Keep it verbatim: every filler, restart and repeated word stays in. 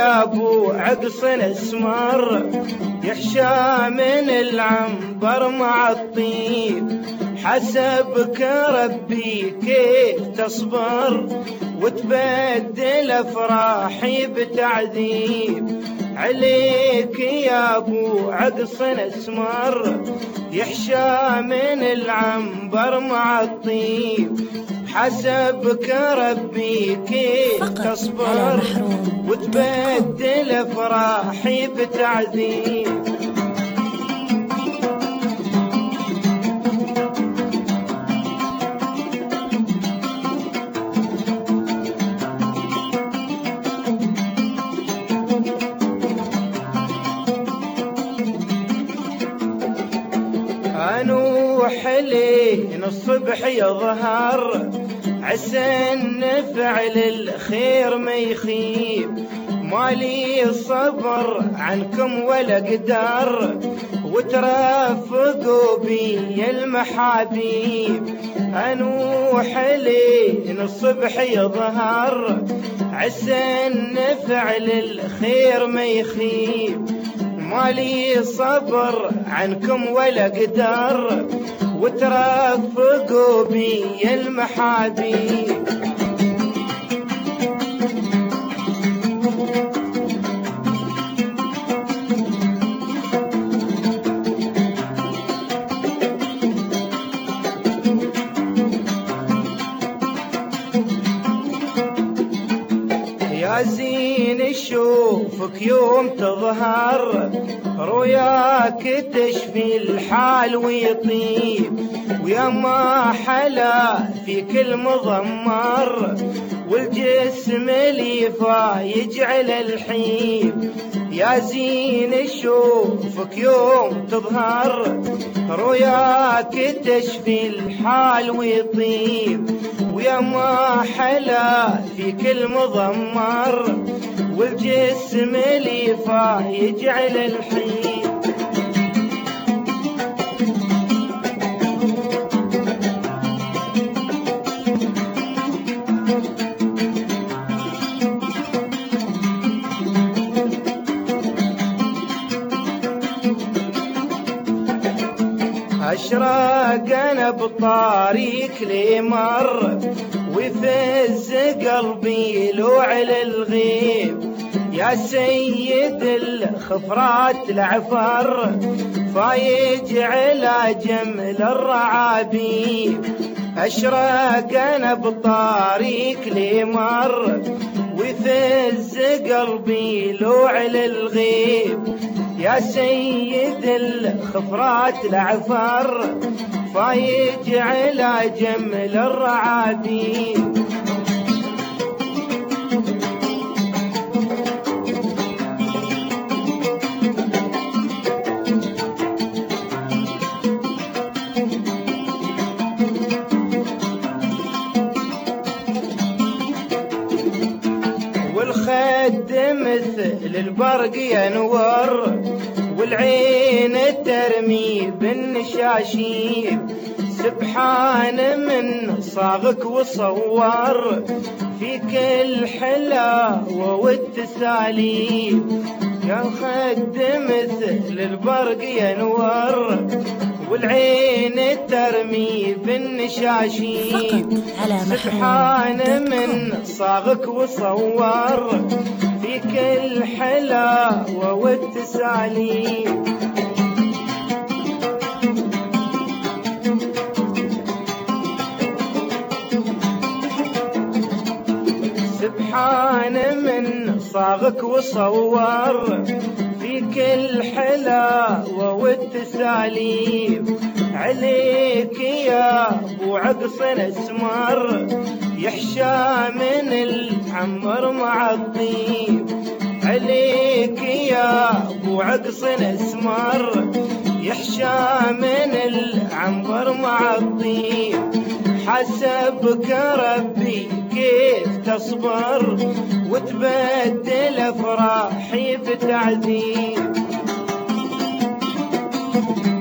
يا ابو عقص اسمر يحشى من العنبر مع الطيب، حسبك ربي كيف تصبر وتبدل افراحي بتعذيب. عليك يا ابو عقص اسمر يحشى من العنبر مع الطيب، حسبك ربي كيف تصبر وتبدل افراحي بتعذيب. انوح لين الصبح يظهر عسى ان فعل الخير ما يخيب، مالي صبر عنكم ولا قدر وترافقوا بي المحابيب. انوح لين الصبح يظهر عسى ان فعل الخير ما يخيب، مالي صبر عنكم ولا قدر وترافقوا بي المحابيب. يا زين اشوفك يوم تظهر رؤياك تشفي الحال ويطيب، ويا ما حلا فيك المضمر والجسم ليفا يجعل الحيب. يا زين اشوفك يوم تظهر رؤياك تشفي الحال ويطيب، ويا ما حلا فيك المضمر والجسم ليفا يجعل الحيب. أشرق أنا بطريق لي مر ويفز قلبي لوع للغيب، يا سيد الخفرات العفر فايج على جمل الرعابيب. أشرق أنا بطريق لي مر ويفز قلبي لوع للغيب، يا سيد الخفرات العفر فايج على جمل الرعابيب. والخد مثل البرق ينور والعين ترمي بالنشاشيب، سبحان من صاغك وصور فيك الحلاوة والتساليب. يا خد مثل البرق ينور والعين ترمي بالنشاشيب، سبحان من صاغك وصور فيك الحلاوة والتساليب. سبحان من صاغك وصور فيك الحلاوة والتساليب. عليك يا ابو عقص اسمر يحشى من العنبر مع الطيب، عليك يا ابو عقص اسمر يحشى من العنبر مع الطيب، حسبك ربي كيف تصبر وتبدل افراحي بتعذيب.